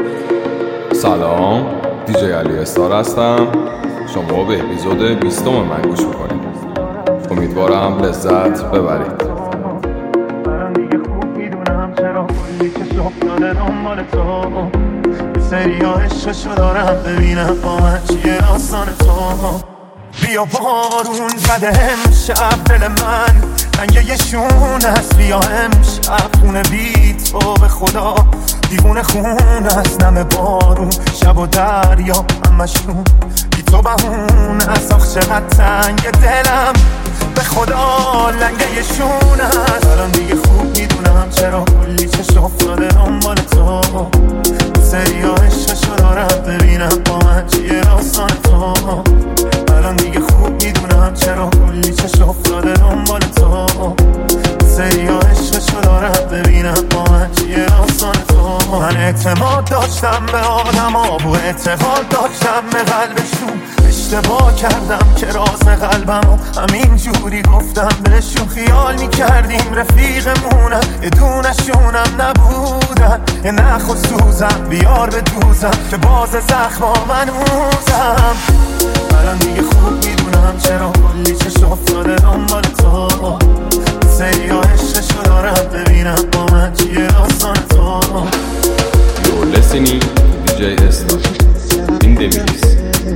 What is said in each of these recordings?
سلام، دیجی علی استار هستم. شما به اپیزود 20 من گوش میکنید. امیدوارم لذت ببرید. من دیگه خوب میدونم چرا کلی چشم افتاده دنبال تو. یه سریا عشقشو دارم ببینم با من چیه داستان تو. بیا بارون زده امشب دل من رنگ یه شون هست. بیا امشب خونه بی تو به خدا دیوونه خون هست. نم بارون شب و دریا همشون بی تو بهون هست. آخ چقدر تنگ دلم به خدا لنگه یه شون هست. الان دیگه خوب میدونم چرا کلی چشم افتاده دنبال تو. سریا عشقشو دارم ببینم با من چیه داستان تو. الان دیگه خوب میدونم چرا کلی چشم افتاده دنبال تو. سریا عشقشو دارم ببینم با من چیه داستان تو. من اعتماد داشتم به آدما و اعتقاد داشتم به قلبشون. اشتباه کردم که راز قلبمو همین جوری گفتم بهشون. خیال میکردیم رفیقمونم یه دونشونم نبودن. یه نخ و سوزم بیار به دوزم که باز زخما من موزم. الان دیگه خوب میدونم چرا کلی چشم افتاده دنبال تو. سریا عشقشو دارم ببینم با من چیه داستان تو. You're listening to DJ Estar in the mix.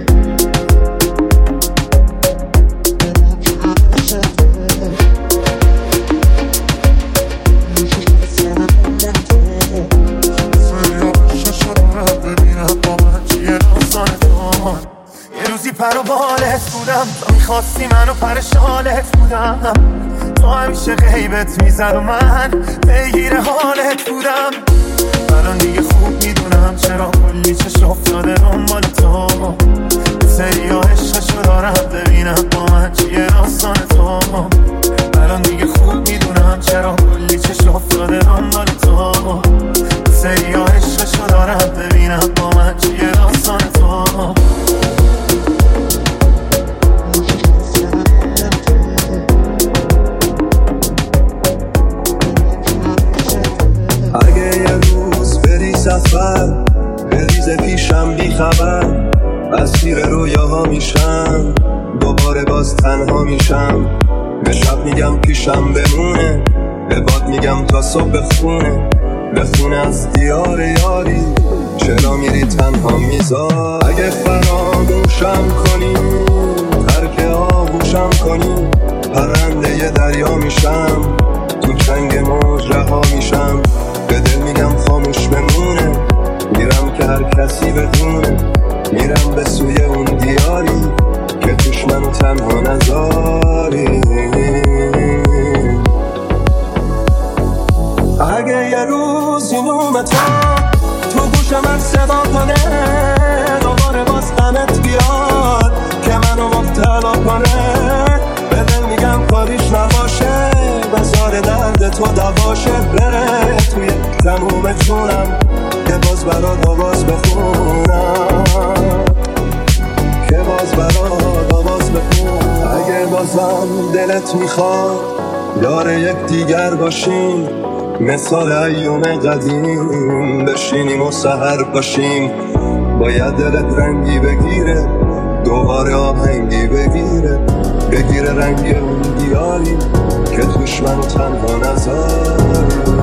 پر و بالت بودم تو میخواستی منو پرشالت بودم. تو همیشه غیبت میزد و من پیگیر حالت بودم. الان دیگه خوب میدونم چرا کلی چشم افتاده دنبال تو. سریا عشقشو دارم ببینم با من چیه داستان تو. الان دیگه خوب میدونم چرا کلی چشم افتاده دنبال تو. سریا عشقشو دارم ببینم با من چیه داستان تو. اگه یه روز بری سفر بریز پیشم بی خبر، اسیر رویاها میشم دوباره باز تنها میشم. به شب میگم پیشم بمونه، به باد میگم تا صبح بخونه از دیار یاری. چرا میری تنها میذار؟ اگه فراموشم کنی ترک آغوشم کنی، پرنده ی دریا میشم تو چنگ موج رها میشم. به دل میگم خاموش بمونه، میرم که هر کسی بدونه. میرم به سوی اون دیاری که توش منو تنها نذاری. اگه یه روز این تو گوشم من صدا کنه، دوباره باز غمت بیاد که منو مبتلا کنه. به دل میگم کاریش نباشه، بذار درد تو دواشه. بره توی تموم جونم که باز برات آواز بخونم، که باز برات آواز بخونم. اگه بازم دلت میخواد یار یک دیگر باشیم، مثال ایام قدیم بشینیم و سحر باشیم. باید دلت رنگی بگیره، دوباره آهنگی بگیره رنگی اون دیاری که توش منو تنها نذاری.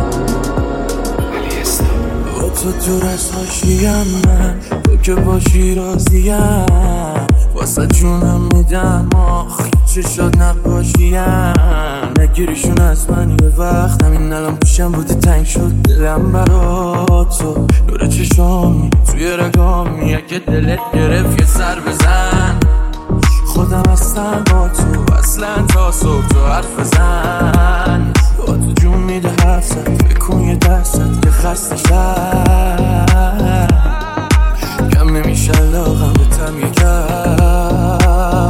با تو دور از حاشیم من، تو که باشی راضیم. واسه جونم میدم آخ چشات نقاشیم. نگیریشون از من یه وقت، همین الان پیشم بودی تنگ شد دلم برا تو. نور چشامی توی رگامی، اگه دلت گرفت یه سر بزن. خودم هستم با تو اصلا تا صبح تو حرف بزن. با تو جون میده حرفت، بکن یه دستت که خسته شد. کم نمیشه لاغم به تم یکم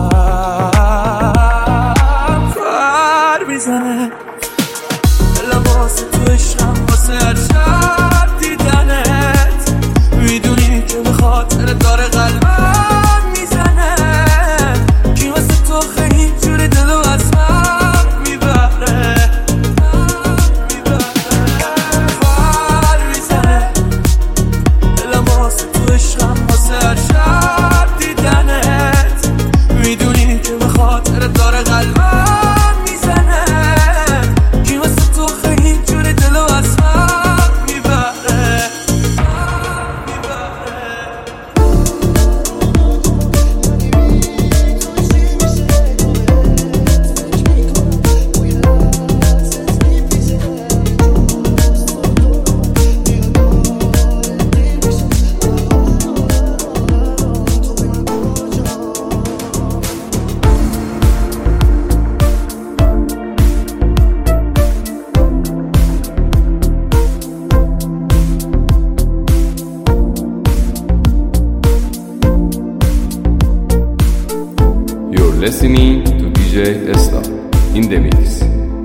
کار میزنه. دلم واسه تو عشقم، واسه هر شب دیدنت. میدونی که به خاطر داره قلبم میزنه. کی واسه تو خیلی جوری دلو از من میبره. کار میزنه. listening to DJ Star in the mix.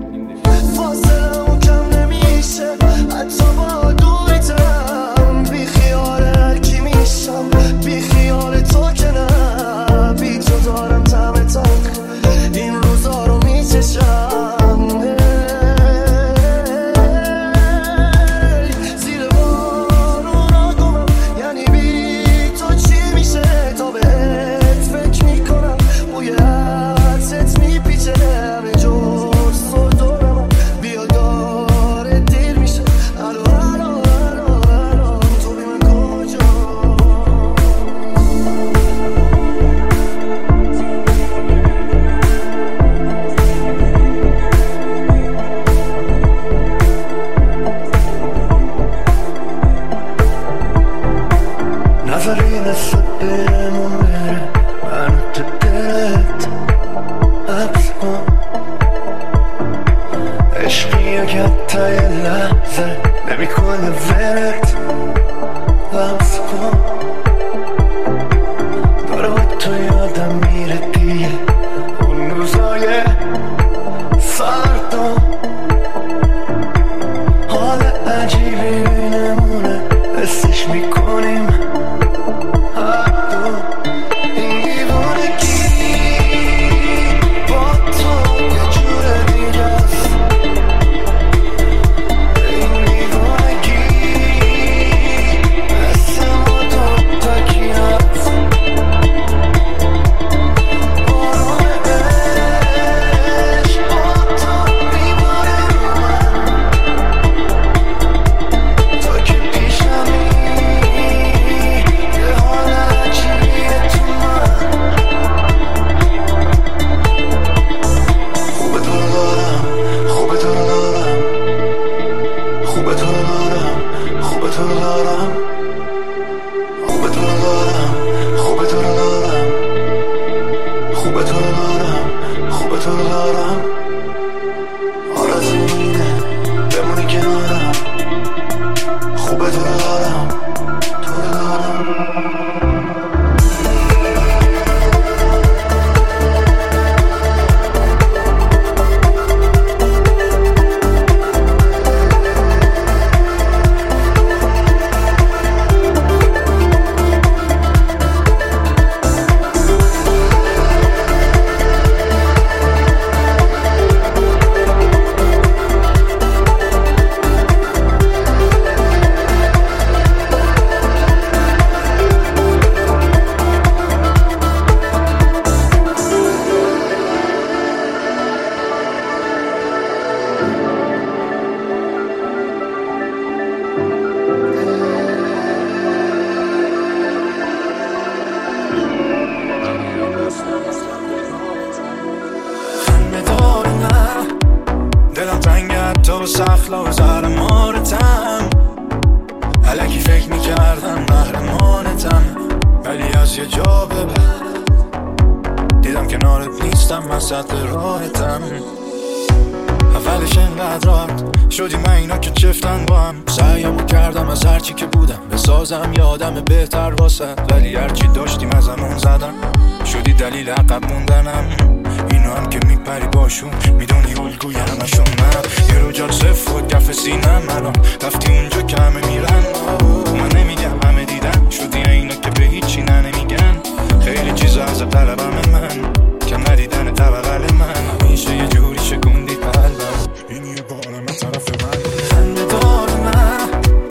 اولش انقدر راحت شدی من اینا که چفتن با هم، سعیمو کردم از هرچی که بودم بسازم یه آدم بهتر واسه، ولی هرچی داشتیم ازمون زدن، شدی دلیل عقب موندنم. اینا هم که میپری باشون میدونی الگوی همشون من، یه رجال صف و کف سینم الان رفتی اونجا که همه میرن. من نمیگم همه دیدن، شدی اینا که به هیچی نمیگن. خیلی چیزا از طلبم من که ندیدن طبقل من، همیشه یه جوری شکوندی قلبم. این یه بارم طرف من خنده دار من،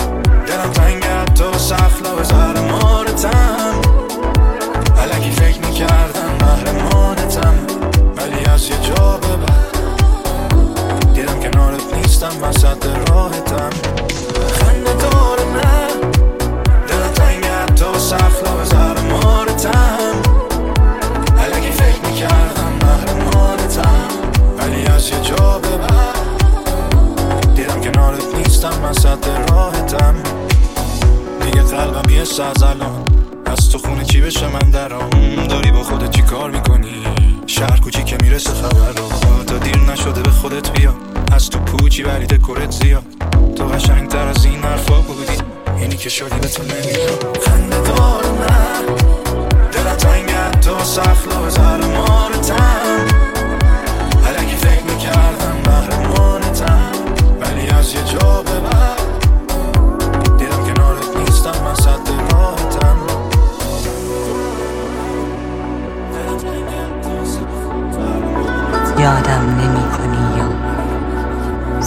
دلم تنگت تو سخلا و زهر مارتم. الکی فکر میکردم قهرمانتم، ولی از یه جا به بعد دیدم کنارت نیستم، وسط راحتم. خنده دار من، دلم تنگت تو سخلا و زهر مارتم. الکی فکر میکردم قهرمانتم، ولی از یه جا به بعد دیدم کنارت نیستم، وسط راحتم. دیگه قلبم یه ساز الان، از تو خونه چی بشه من درام. داری با خودت چی کار میکنی؟ شهر کوچی که میرسه خبر رو، تا دیر نشده به خودت بیا. از تو پوچی ولی دکورت زیاد، تو قشنگ تر از این حرفا بودی، اینی که شدی به تو نمیخواد. خنده دار من، دلم تنگت تو سخلا و زهر مارتم.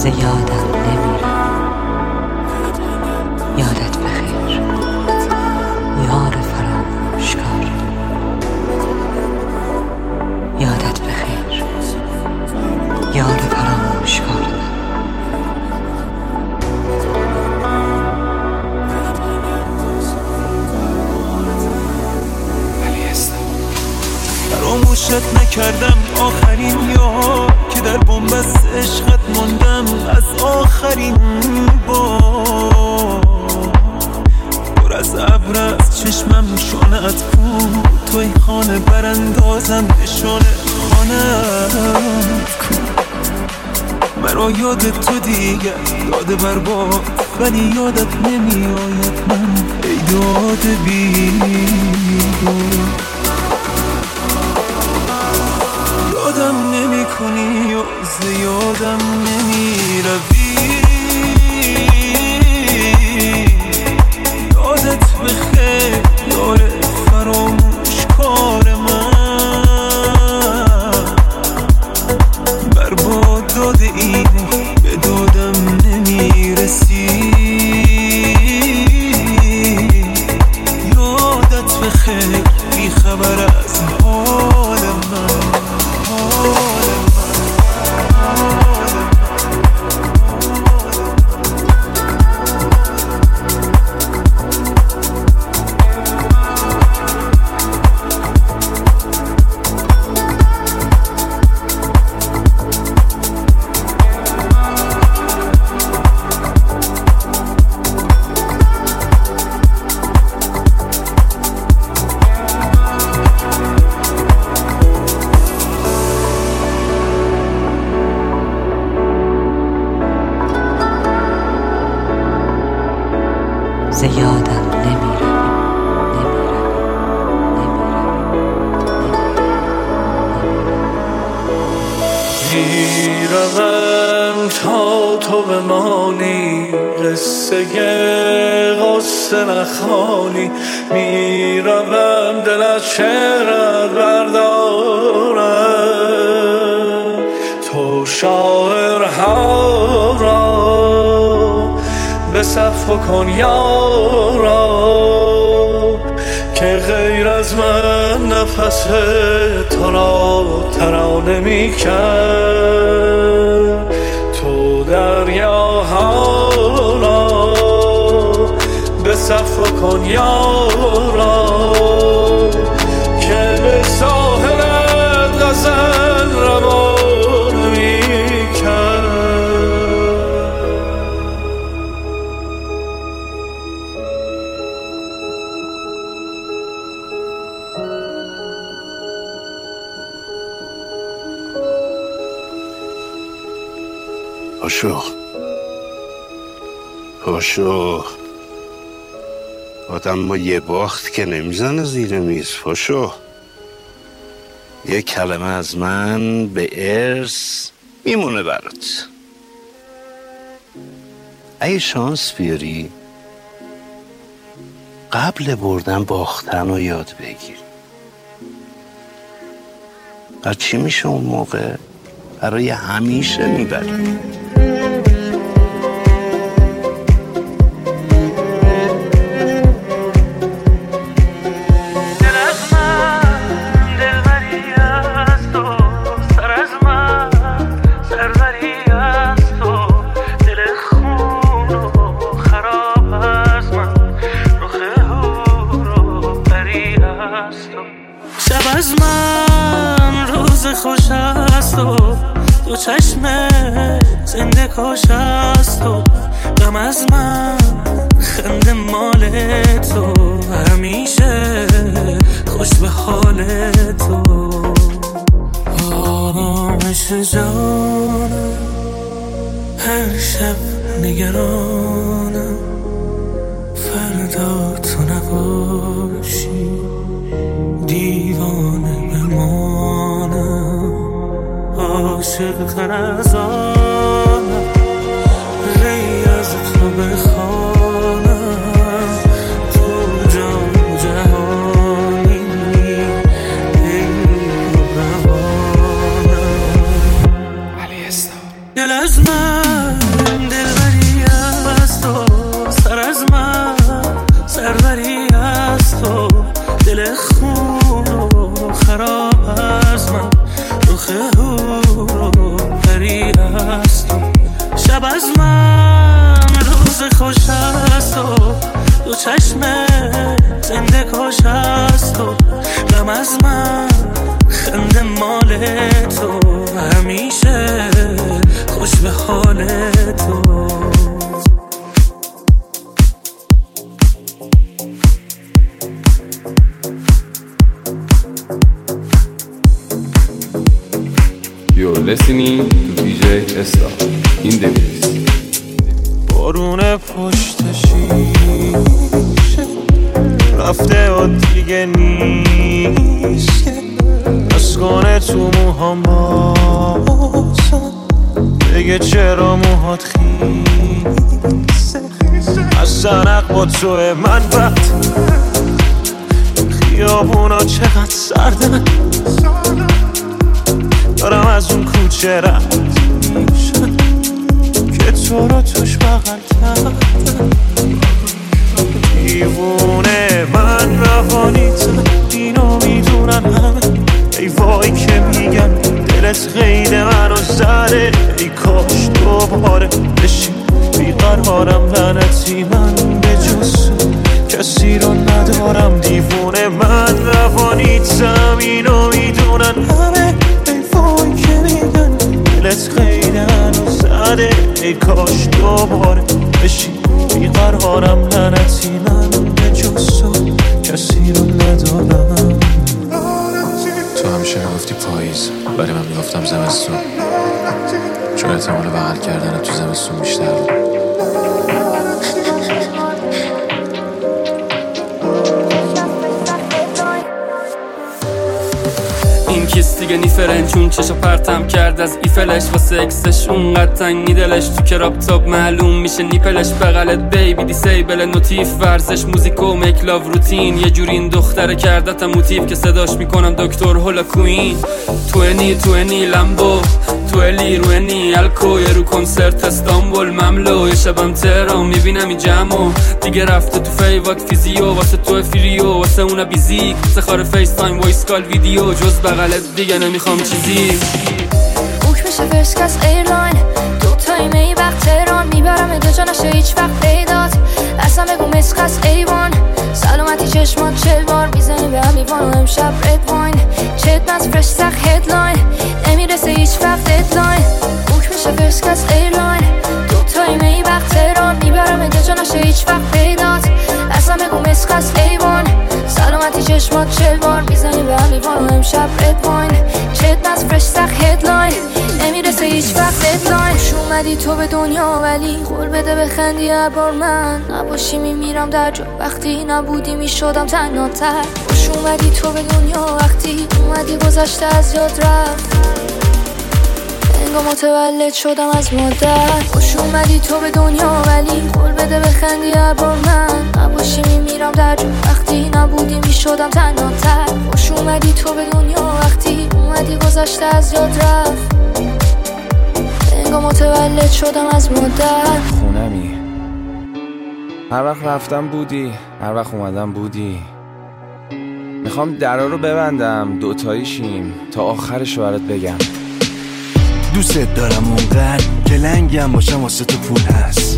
یادم نمیره. یادت بخیر یار فراموشکار. یادت بخیر یار فراموشکار. فراموشت نکردم آخرین یار که در بنبست عشقت ماندم از آخرین بار. پر از ابر از چشمم شانه‌ات کو، توی خانه براندازم نشانه خانه‌ات کو. مرا یاد تو دیگه یاد برباد، ولی یادت نمی آید من ای داد بیدار. یادم نمی کنی و زیادم نمی روی. یادت بخیر یار فراموشکار من. برباد داده اینه به دادم نمی رسی. یادت بخیر بی خبر از حال من. یادم نمیره. میروم تا تو بمانی، قصه غصه نخوانی. میروم دل از چهرت بردارم، تو شاعرها را به صف کن یارا که غیر از من نفس تو را ترانه می کرد. تو دریاها را به صف کن یارا که به ساحلت غزل روانه می کرد. پاشو آدم با یه باخت که نمیزنه زیر میز. پاشو یه کلمه از من به ارث میمونه برات. اگه شانس بیاری قبل بردن باختن رو یاد بگیر. بر چی میشه اون موقع؟ برای همیشه میبری. شب از من روز خوش است و دو چشم زنده کاش است و غم از من خنده مال تو همیشه خوش به حال تو. آرامش جانم هر شب نگرانم فردا تو نباشی دیوانه بمانم. عاشق تر از آنم ری از تو بخوانم. تو جان جهانی ای روانم. دل از من تو دو چشمه زنده کاش از تو غم از من خنده مال تو همیشه خوش به حال تو You're listening to DJ Esta in the mix. بارون پشت شیشه رفته و دیگه نیست اسکانه تو موهام باسن بگه چرا موهات خیسه از زنق با توه من وقت خیابونا چقدر سردن دارم از اون کوچه رد میشن که تو رو توش بغل کردم دیوونه من روانیتم اینو میدونن همه ای وای که میگن دلت قید منو زده ای کاش دوباره بشی بیقرارم لعنتی من به جز کسی رو ندارم دیوونه من روانیتم اینو میدونن همه ای وای که میگن دلت قید منو زده ای کاش دوباره بشی بیقرارم لعنتی من به جز کسی رو ندارم تو همیشه میگفتی پاییز ولی من میگفتم زمستون چون احتمال بغل کردن تو زمستون بیشتر بود این کیس دیگه نیفرن چون چشا پرتم کرد از ایفلش واسه اکسش اونقدر تنگ نیدلش تو کراب تاب معلوم میشه نیپلش بغلت بیبی دیسیبل نوتیف ورزش موزیکو میک لاو روتین یه جوری این دختره کردتم موتیف که صداش میکنم دکتر هولا کوین تو انی لمبو تو الی رو انی الکو یه رو کنسرت استانبول مملو یه شبم تهران میبینم این جمعو دیگه رفته تو فیوات فیزیو واسه تو فریو واسه اونا بیزیک سخار فیس تایم وایس کال ویدیو جز بغلت دیگه نمیخوام چیزی بوک میشه فرست کلاس ایرلاین دو تایمه ای وقت تهران میبرم دو جا نشه هیچ وقت پیدات اصلا بگو مسخص ایوان سلامتی چشمات 40 بار میزنی به هم ایوان و امشب رد واین چت از فرش سخ هدلاین نمیرسه هیچ وقت ددلاین بوک میشه فرست کلاس ایرلاین دو تایمه ای وقت تهران میبرم دو جا نشه هیچ وقت پیدات اصلا بگو مسخص ایوان سلامتی چشمات 40 بار میزنی به هم ایوان و امشب رد واین چت از فرش سخ هدلاین نمیرسه هیچ وقت ددلاین خوش اومدی تو به دنیا ولی قول بده بخندی هر بار من نباشی میمیرم در جا وقتی نبودی میشدم تنها تر خوش اومدی تو به دنیا وقتی اومدی گذشته از یاد رفت انگار متولد شدم از مادر خوش اومدی تو به دنیا ولی قول بده بخندی هر بار من نباشی میمیرم در جا وقتی نبودی میشدم تنها تر خوش اومدی تو به دنیا وقتی اومدی گذشته از یاد رفت انگار متولد شدم از مادر خونمی هر وقت رفتم بودی هر وقت اومدم بودی میخوام درا رو ببندم دوتاییشیم تا آخرشو برات بگم دوست دارم اونقدر که لنگم باشم واسه تو پول هست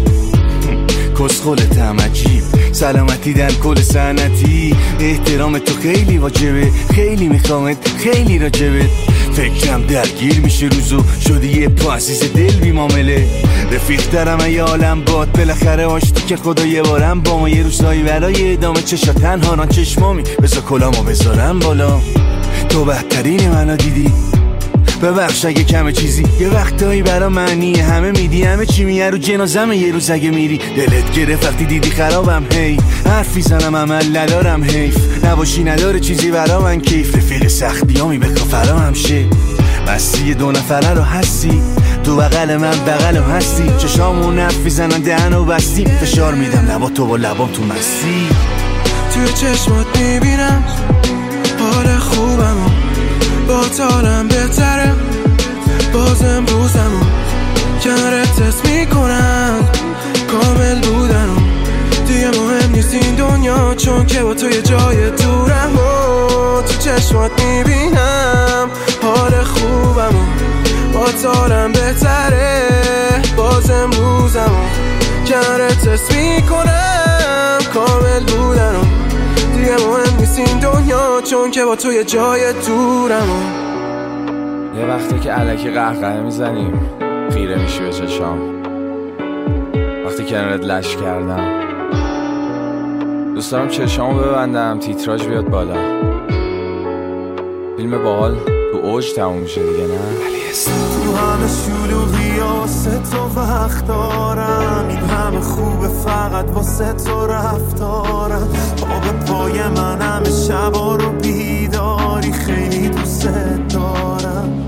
کسخولتم عجیب سلامتی در کل سنتی احترام تو خیلی واجبه خیلی میخوامت خیلی راجبت فکرم درگیر میشه روزو شدی یه پا عزیز دل بی معامله رفیق دارم ای عالم باد بالاخره آشتی که خدا یه بارم با ما یه روزایی برای ادامه چشا تنها ران چشمامی بذار کلامو بذارم بالا تو بهترین منو دیدی ببخش اگه کمه چیزی یه وقتایی برا معنی همه میدی همه چی میه رو جنازمه یه روز اگه میری دلت گرفت وقتی دیدی خرابم هی حرفی زنم عمل ندارم حیف نباشی نداره چیزی برا من کیف رفیق سختیامی بکن فرا همشه مستی دو نفره رو هستی تو بغل من بغل هستی چشامون حرفی زنن دهنو بستی فشار میدم لبا تو با لبام تو مستی توی چشمات میبینم حال خوبمو با تالم بهتره باز امروزمو کنارت تست میکنم کامل بودنم دیگه مهم نیست این دنیا چون که با تو یه جای دورم و تو چشمات میبینم حال خوبمو با تالم بهتره باز امروزمو کنارت تست میکنم چون که با تو یه جای دورم. یه وقتی که الکی قهقه میزنیم خیره میشی به چشام، وقتی کنارت لش کردم دوست دارم چشامو ببندم تیتراژ بیاد بالا، فیلم باحال تو اوج تموم میشه دیگه نه؟ تو همه شلوغی واسه تو وقت دارم، این همه خوبه فقط واسه تو رفتارم. پا به پای من همه شبا رو بیداری، خیلی دوست دارم.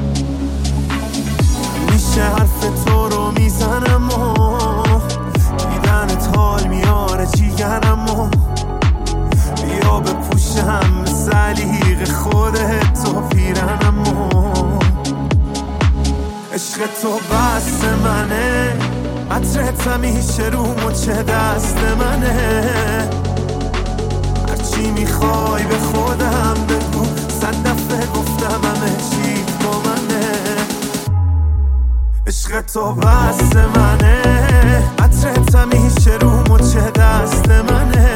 میشه حرف تو رو میزنم و دیدنت حال میاره جیگرم و بیا بپوشم به سلیق خودت تو پیرنم و عشق تو بست منه، عطرت همیشه رو مچه دست منه. هرچی میخوای به خودم بگو، 100 دفعه گفتم همه چی با منه. عشق تو بست منه، عطرت همیشه رو مچه دست منه.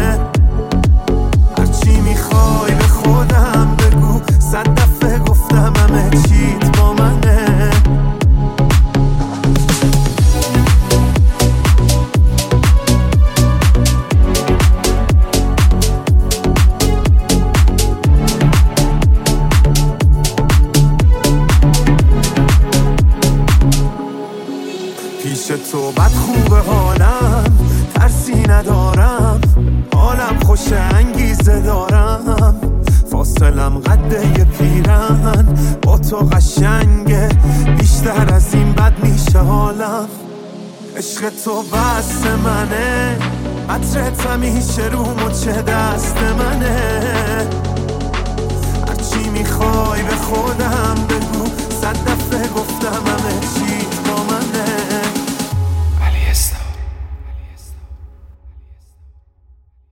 هرچی میخوای به خودم بگو، 100 دفعه گفتم همه چیت با منه. پیش تو بد خوبه حالم، ترسی ندارم، حالم خوش انگیزه دارم. فاصلم قده پیرن، با تو قشنگه، بیشتر از این بد میشه حالم. عشق تو بست منه، عطرت همیشه رو مچه دست منه.